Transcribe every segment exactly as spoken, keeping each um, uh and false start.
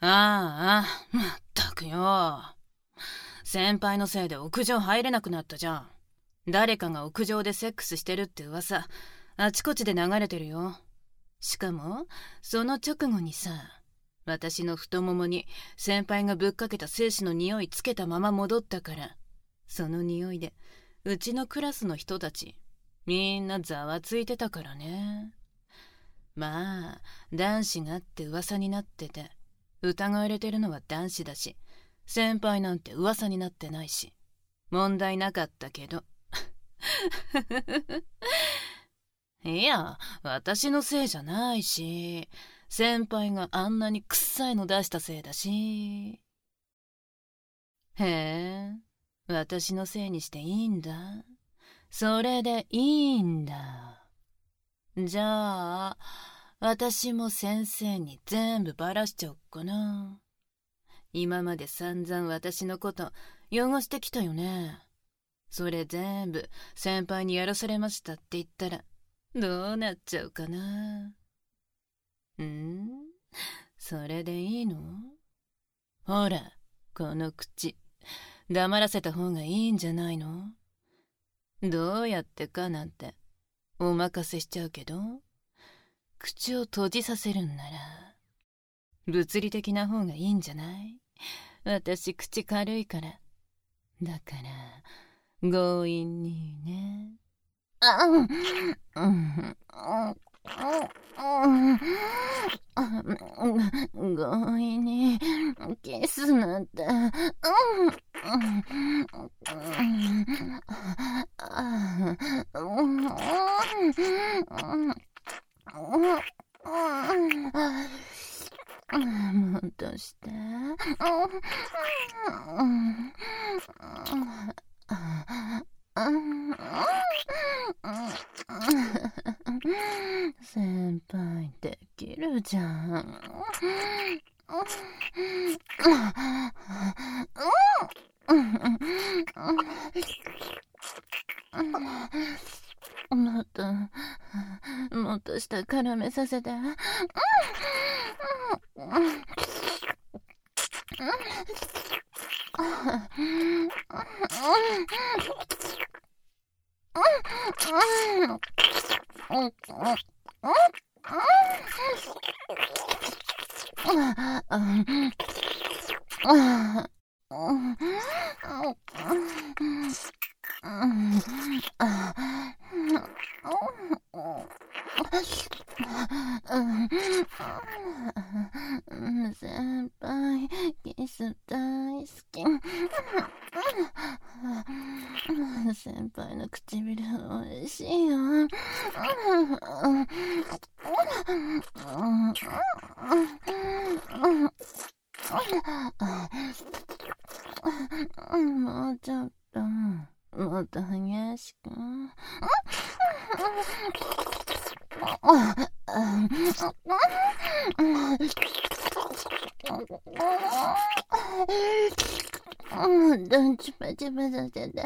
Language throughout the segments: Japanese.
ああ、まったくよ。先輩のせいで屋上入れなくなったじゃん。誰かが屋上でセックスしてるって噂、あちこちで流れてるよ。しかも、その直後にさ、私の太ももに先輩がぶっかけた精子の匂いつけたまま戻ったから、その匂いで、うちのクラスの人たち、みんなざわついてたからね。まあ、男子がって噂になってて、疑われてるのは男子だし、先輩なんて噂になってないし、問題なかったけど。いや、私のせいじゃないし、先輩があんなに臭いの出したせいだし。へえ、私のせいにしていいんだ。それでいいんだ。じゃあ、私も先生に全部バラしちゃおっかな。今まで散々私のこと汚してきたよね。それ全部先輩にやらされましたって言ったらどうなっちゃうかな。ん？それでいいの？ほら、この口、黙らせた方がいいんじゃないの？どうやってかなんてお任せしちゃうけど、口を閉じさせるんなら物理的な方がいいんじゃない？私口軽いから。だから強引にね。あうんうん強引にキスなんて。もっとして。先輩できるじゃん。もっともっと下絡めさせて。先輩、キス大好き。先輩の唇おいしいよ。もうちょっと、もっと激しく。どんちぱちぱさせて。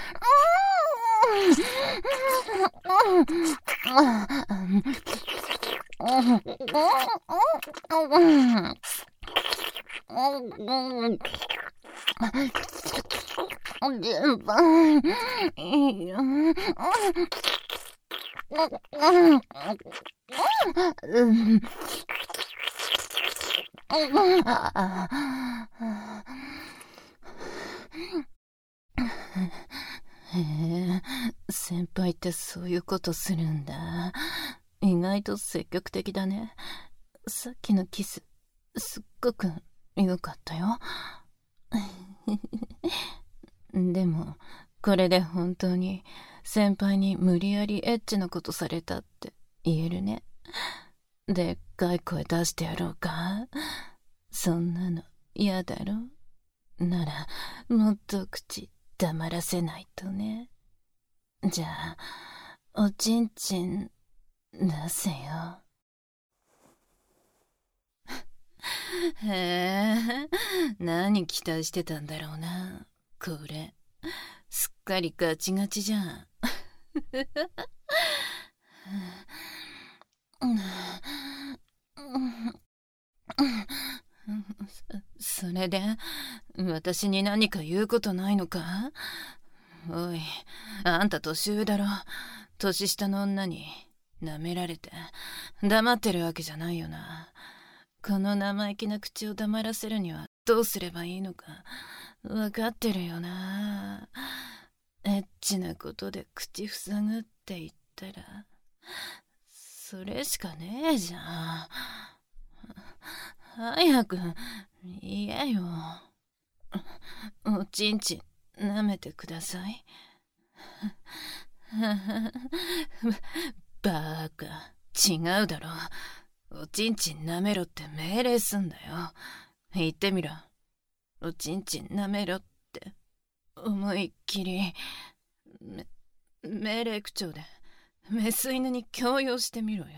順番いいよ。へえ、先輩ってそういうことするんだ。意外と積極的だね。さっきのキス、すっごく良かったよ。でも、これで本当に先輩に無理やりエッチなことされたって言えるね。でっかい声出してやろうか。そんなの嫌だろ。なら、もっと口黙らせないとね。じゃあ、おちんちん出せよ。へえ、何期待してたんだろうな。これ、すっかりガチガチじゃん。 そ、それで、私に何か言うことないのか？おい、あんた年上だろ。年下の女に舐められて黙ってるわけじゃないよな。この生意気な口を黙らせるにはどうすればいいのか分かってるよな。エッチなことで口塞ぐって言ったらそれしかねえじゃん。早く言えよ。おちんちん舐めてください。バーカ、違うだろ。おちんちん舐めろって命令すんだよ。言ってみろ。おちんちん舐めろって思いっきりめ命令口調でメス犬に強要してみろよ。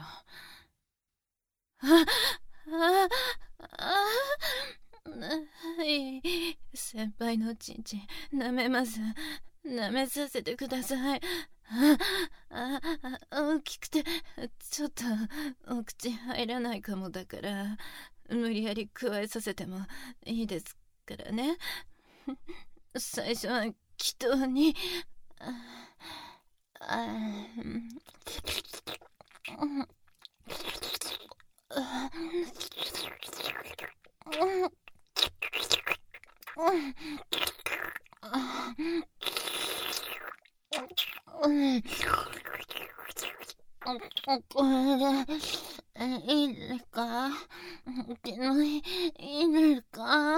あああいい、先輩のおちんちん舐めます。舐めさせてください。ああ大きくてちょっとお口入らないかもだから無理やり加えさせてもいいですからね。最初は祈祷にああこれでいいですか？気のいいですか？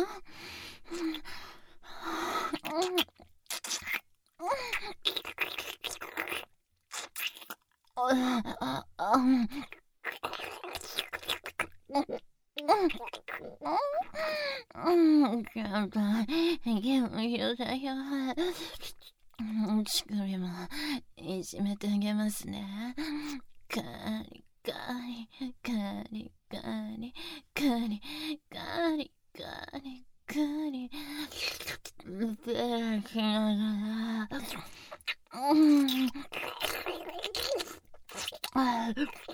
乳首もいじめてあげますね。カリカリカリカリカリカリカリカリできながらうんあ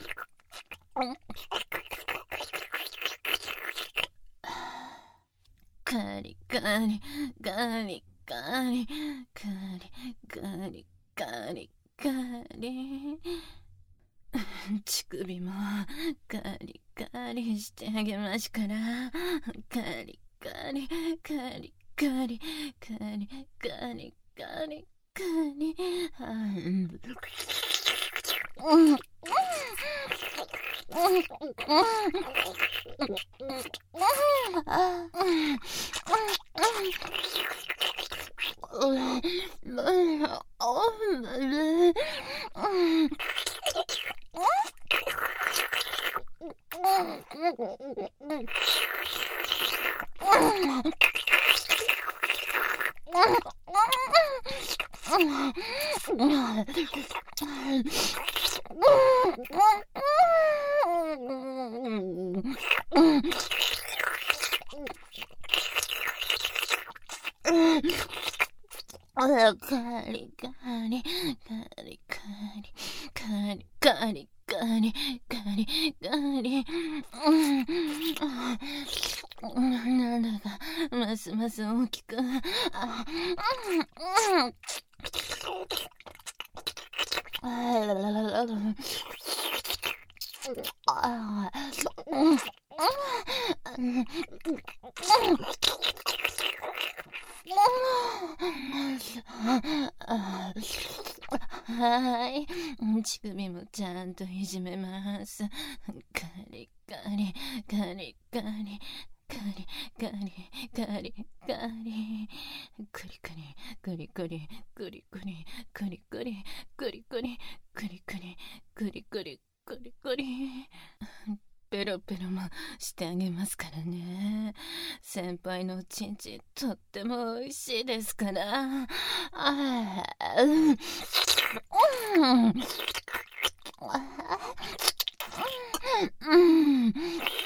カリカリカリカリカリカリカリカリ乳首もカリカリしてあげますからカリカリカリカリカリカリカリカリうんカリカリカリカリカリカリカリカリカリなんだかますます大きくあはい、乳首もちゃんといじめます。カリカリカリカリカリカリカリカリクリクリクリクリクリクリクリクリクリクリクリクリクリクリクリクリペロペロもしてあげますからね。先輩のおちんちんとっても美味しいですから。あうんうん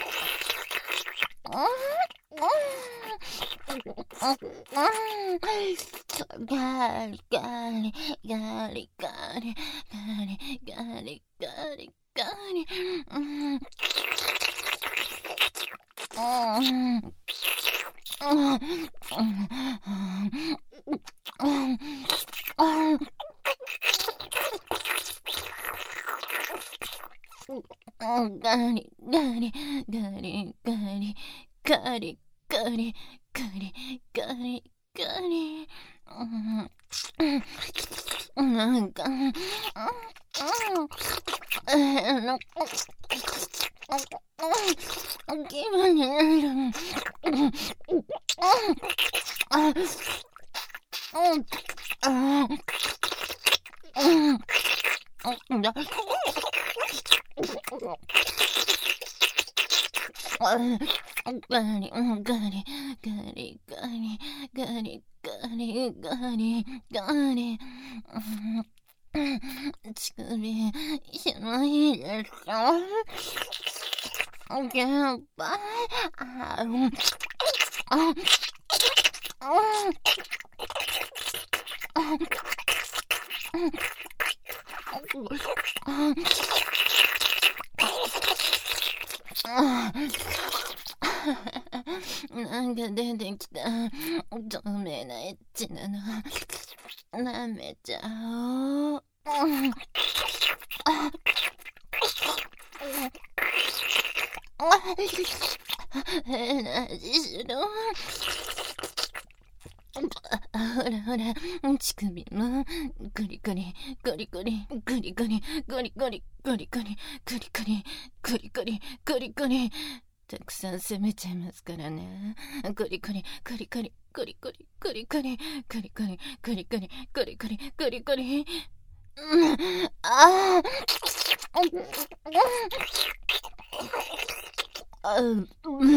ガリガリガリガリガリガリガリガリうんガリガリガリガリガリガリガリガリガリなんか気分になる。ガリガリガリガリガリガリガリガリガリ乳首広いですか？やっばい。ああなんか出てきた透明なエッチなの舐めちゃおう。変な味しろ。ほらほら乳首もゴリゴリゴリゴリゴリゴリゴリゴリゴリゴリゴリゴリゴリゴリゴリゴリゴリたくさん攻めちゃいますからね。ゴリゴリゴリゴリゴリゴリゴリゴリゴリゴリゴリゴリゴリゴリゴリゴリゴリ。あああうん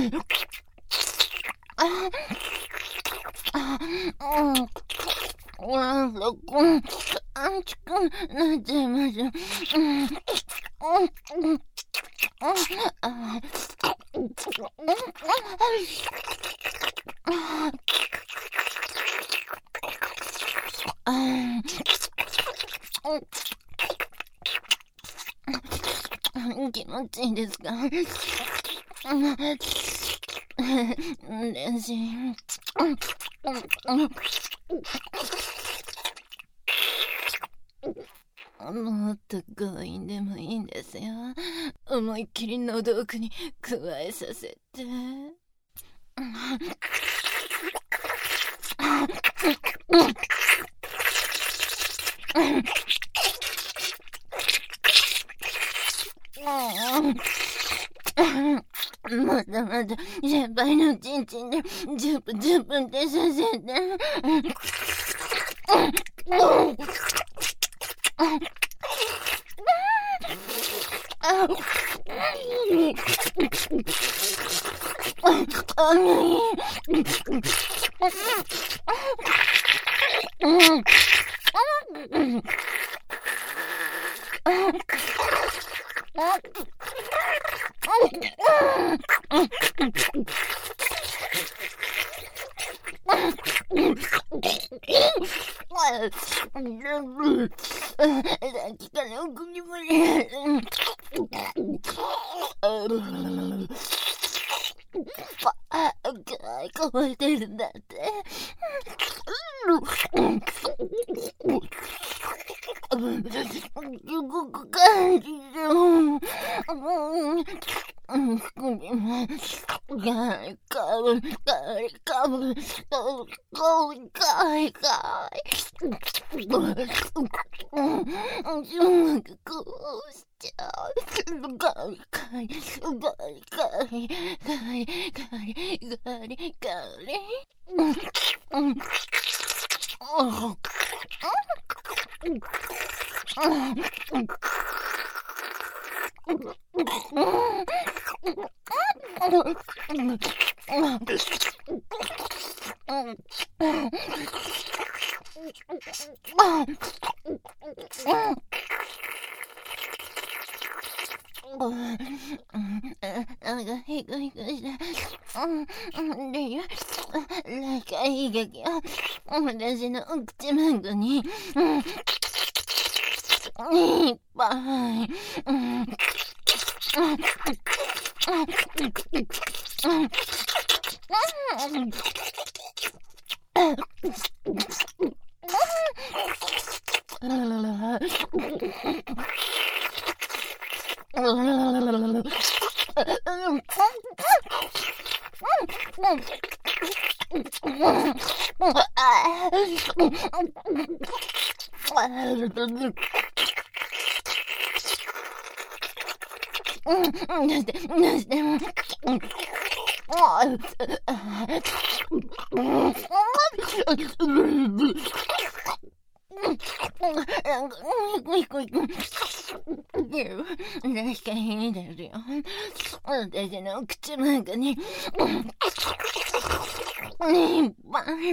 あそこ熱くなっちゃいます。気持ちいいですか？嬉しい。もっと強引でもいいんですよ。思いっきり喉奥に加えさせて。まだまだ先輩のチンチンでジュプジュプってさせて。さっきから奥にもね乾いてるんだって。すごく感じる。首もガリガリガリガリガリガリガリなんかこうしちゃう。ガリガリガリガリガリガリガリガリなんかヒクヒクして、で、なんか悲劇は私の口元にいっぱい。 確かにいいですよ。私の口の中にいっぱい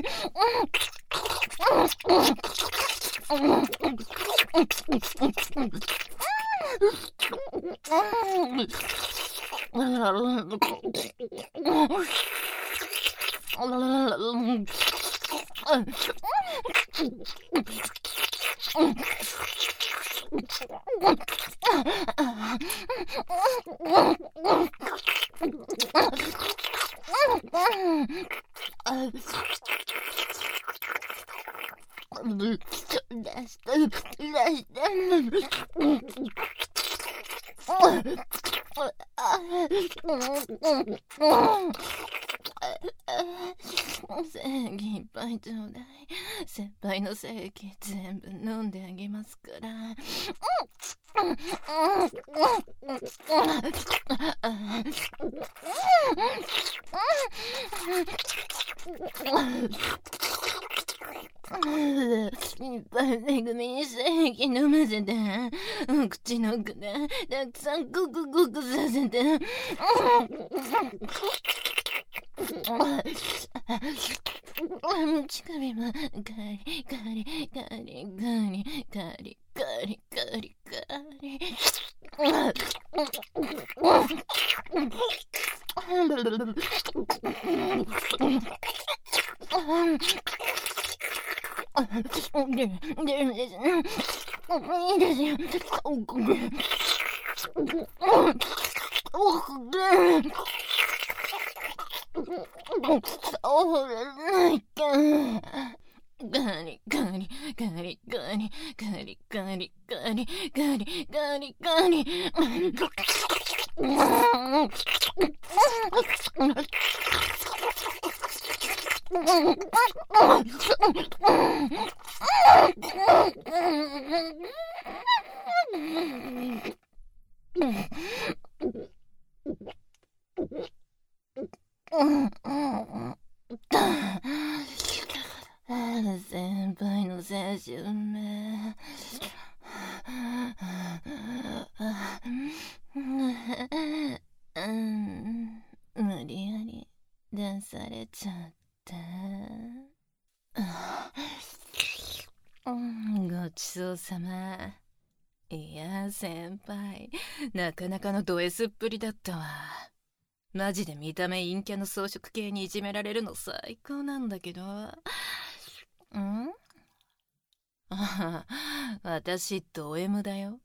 出して、出して。正義いっぱいちょうだい。先輩の正義全部飲んであげますから。いっぱいめぐみに正義飲ませて、口の奥でたくさんゴクゴクさせて。乳首もカリカリカリカリカリカリカリカリ。出るんですね。いいですよ。そうないか。ガリガリガリガリガリガリガリガリガリガリ。先輩の青春め。うん、無理やり出されちゃった。ごちそうさま。いや先輩、なかなかのド S っぷりだったわ。マジで見た目陰キャの装飾系にいじめられるの最高なんだけど。ん？あ、私ド M だよ。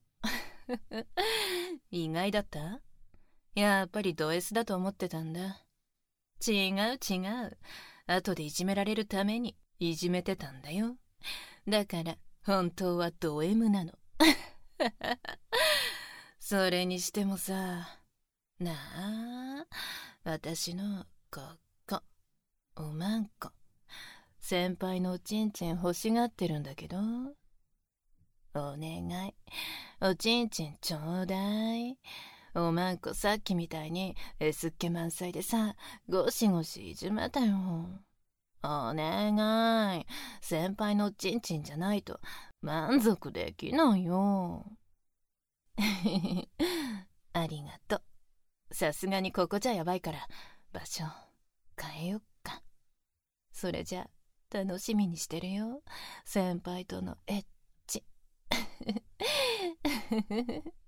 意外だった？やっぱりド S だと思ってたんだ。違う違う。後でいじめられるためにいじめてたんだよ。だから本当はド M なの。それにしてもさ、なあ、私のここおまんこ、先輩のおちんちん欲しがってるんだけど、お願い、おちんちんちょうだい。おまんこさっきみたいに S っ気満載でさ、ゴシゴシいじめたよ。お願い、先輩のおちんちんじゃないと満足できないよ。ありがとう。さすがにここじゃやばいから場所変えよっか。それじゃ楽しみにしてるよ、先輩とのエッチ。